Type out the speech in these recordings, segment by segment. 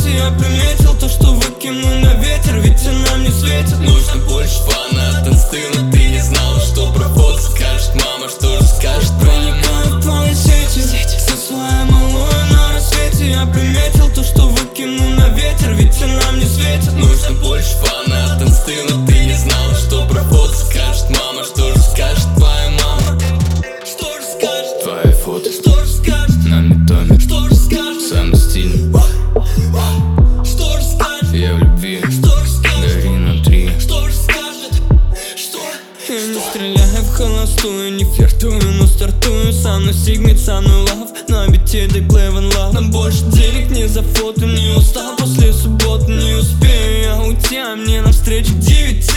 свете. Я приметил то, что выкину на ветер, ведь она мне светит. Нужно больше фана от инсты, но ты не знала, что про фото скажет мама. Что же скажет? Проникаю в твои сети со своей малой на рассвете. Я приметил то, что выкину на ветер, ведь она мне светит. Нужно больше фана от инсты, но ты не знала, что про фото скажет мама. Что же скажет твоя мама? Что же скажет Твои фото Что же скажет на метоме, Что же скажет самый стильный. Что же скажет Я в любви, Что же скажет гори внутри. Что же скажет Что? Я не стреляю в холостую, не флиртую, но стартую сам на сигме, самую лав. На бите до Клевен Лав. На больше денег не за фото, не устал после субботы, не успею я уйти, а мне навстречу к 9.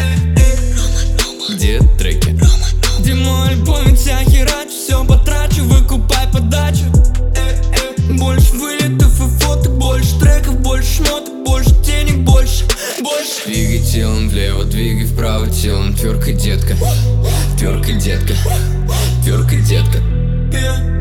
Где треки? Где мой альбом, ведь я херачу, все потрачу, выкупай подачу. Больше вылетов и фоток, больше треков, больше шмоток, больше денег, больше. Двигай телом влево, двигай вправо телом. Тверкой, детка, тверкой, детка, тверкой, детка.